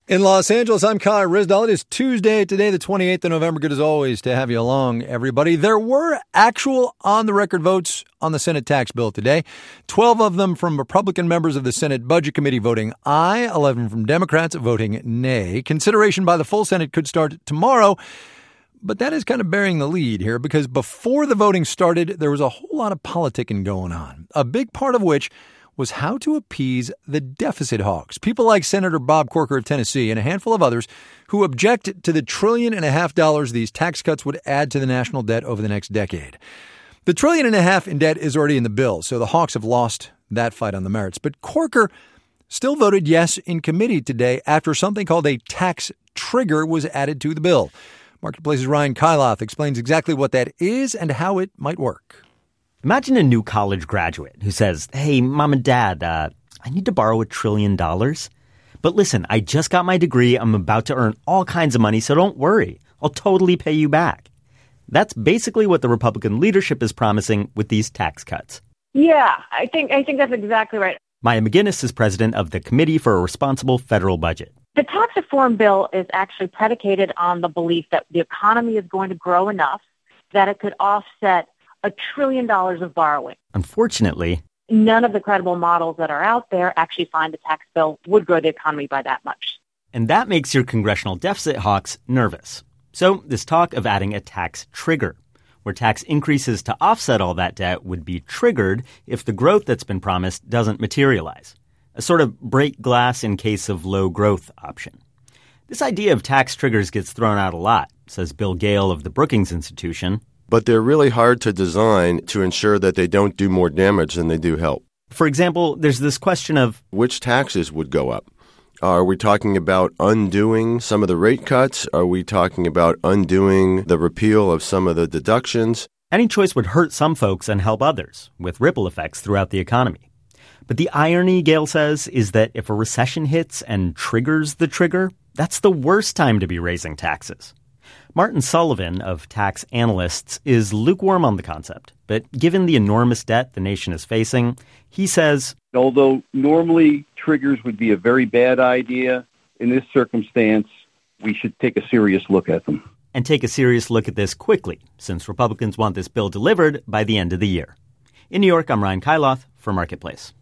In Los Angeles, I'm Kai Ryssdal. It is Tuesday, today, the 28th of November. Good as always to have you along, everybody. There were actual on-the-record votes on the Senate tax bill today. 12 of them from Republican members of the Senate Budget Committee voting aye, 11 from Democrats voting nay. Consideration by the full Senate could start tomorrow, but that is kind of bearing the lead here because before the voting started, there was a whole lot of politicking going on, a big part of which was how to appease the deficit hawks. People like Senator Bob Corker of Tennessee and a handful of others who object to the $1.5 trillion these tax cuts would add to the national debt over the next decade. The $1.5 trillion in debt is already in the bill, so the hawks have lost that fight on the merits. But Corker still voted yes in committee today after something called a tax trigger was added to the bill. Marketplace's Ryan Kailath explains exactly what that is and how it might work. Imagine a new college graduate who says, hey, mom and dad, I need to borrow $1 trillion. But listen, I just got my degree. I'm about to earn all kinds of money, so don't worry. I'll totally pay you back. That's basically what the Republican leadership is promising with these tax cuts. Yeah, I think that's exactly right. Maya McGinnis is president of the Committee for a Responsible Federal Budget. The tax reform bill is actually predicated on the belief that the economy is going to grow enough that it could offset $1 trillion of borrowing. Unfortunately, none of the credible models that are out there actually find the tax bill would grow the economy by that much. And that makes your congressional deficit hawks nervous. So this talk of adding a tax trigger, where tax increases to offset all that debt would be triggered if the growth that's been promised doesn't materialize. A sort of break glass in case of low growth option. This idea of tax triggers gets thrown out a lot, says Bill Gale of the Brookings Institution. But they're really hard to design to ensure that they don't do more damage than they do help. For example, there's this question of which taxes would go up. Are we talking about undoing some of the rate cuts? Are we talking about undoing the repeal of some of the deductions? Any choice would hurt some folks and help others, with ripple effects throughout the economy. But the irony, Gale says, is that if a recession hits and triggers the trigger, that's the worst time to be raising taxes. Martin Sullivan of Tax Analysts is lukewarm on the concept, but given the enormous debt the nation is facing, he says, although normally triggers would be a very bad idea, in this circumstance, we should take a serious look at them. And take a serious look at this quickly, since Republicans want this bill delivered by the end of the year. In New York, I'm Ryan Kailath for Marketplace.